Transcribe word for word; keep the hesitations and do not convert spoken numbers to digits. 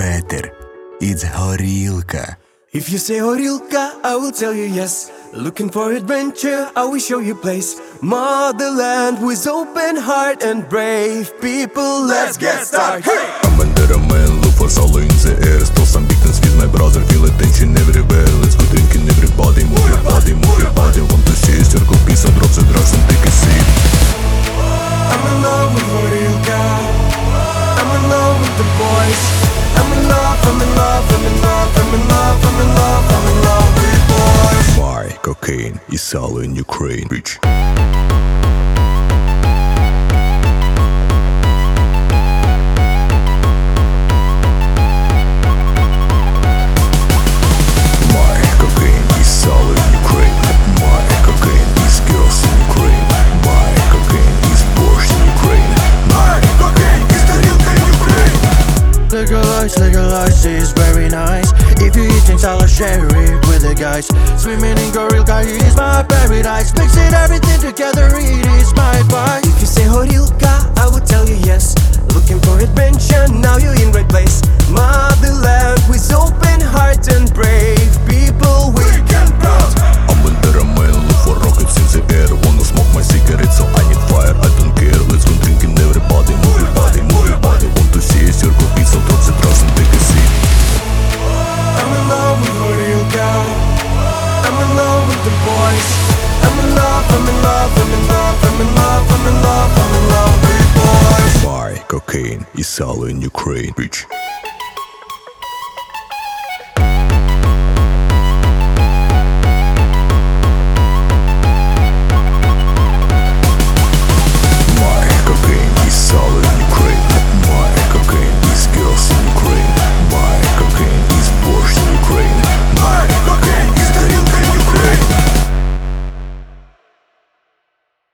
better. It's Horilka. If you say Horilka, I will tell you yes. Looking for adventure, I will show you place. Motherland with open heart and brave people. Let's get started. Hey! I'm under a man, look for solo in the air. Still some big things with my brother, feel attention everywhere. Let's go drinking, everybody, move your body, move your body. Want to see a circle piece and drop the drugs and take a seat. I'm in love with Horilka. I'm in love with the boys. I'm in love, I'm in love, I'm in love, I'm in love, I'm in love, I'm in love with boys. Why cocaine is all in Ukraine, bitch. Legalize, legalize is very nice. If you eat things, I'll share it with the guys. Swimming in Horilka, it is my paradise. Mixing everything together, it is my advice. If you say Horilka, I will tell you yes. Looking for adventure, now you're in right place. Motherland with open heart and brave people, we can proud. I'm under a man, look for rockets in the air. Wanna smoke my cigarette, so I need fire, I don't care. Let's go drinking, everybody, move your body, move your body. Want to see a circle piece, so drop the drugs and take a seat. I'm in love with Horilka. I'm in love with the boys. I'm in love, I'm in love, I'm in love, I'm in love, I'm in love, I'm in love with boys. Why cocaine is all in Ukraine, bitch.